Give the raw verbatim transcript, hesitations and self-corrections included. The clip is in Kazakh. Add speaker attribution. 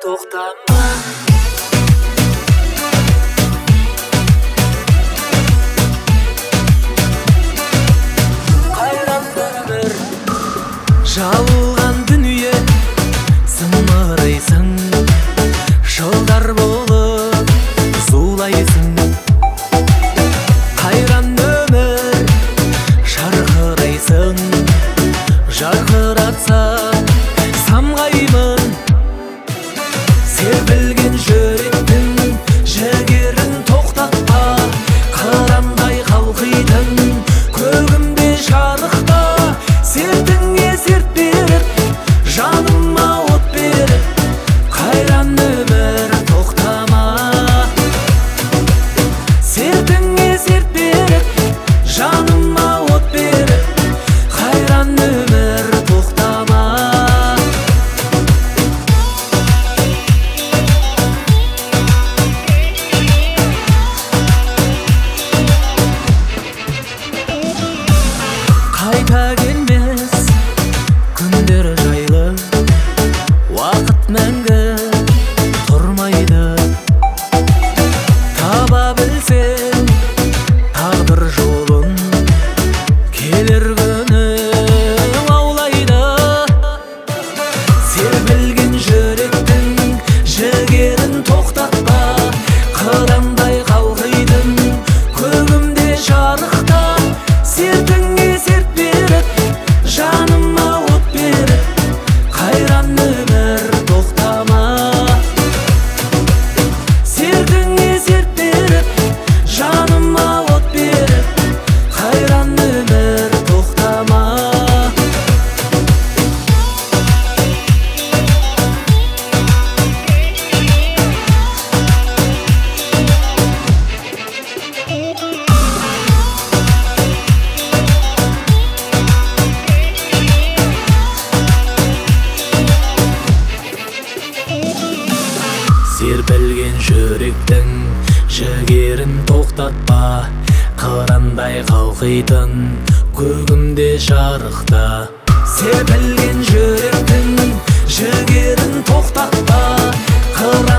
Speaker 1: тоқтама. Жалған дүние зымырайсың, жылдар болып зулайсың. Қайран өмір жарқырайсың, жарқыратсаң самғаймын. Серпілген жүректің жігерін тоқтатпа, қырандай қалқитын көгімде жарықта. Сертіңе серт беріп, жаныма от беріп, қайран өмір тоқтама. Сертіңе серт беріп, жаныма от беріп, қайран өмір тоқтама. Қайта келмес күндер жайлы, уақыт мәңгі тұрмайды. Таба білсең тағдыр жолын, келер күнің аулайды. Серпілген жүректің жігерін тоқтатпа, қырандай қалқитын көгімде жарықта. Сертіңе серт беріп, жаныма от беріп, қайран өмір тоқтама. Сертіңе серт беріп, жаныма от беріп, қайран өмір тоқтама. Серпілген жүректің жігерін тоқтатпа, қырандай қалқитын көгімде жарықта. Серпілген жүректің жігерін тоқтатпа, қырандай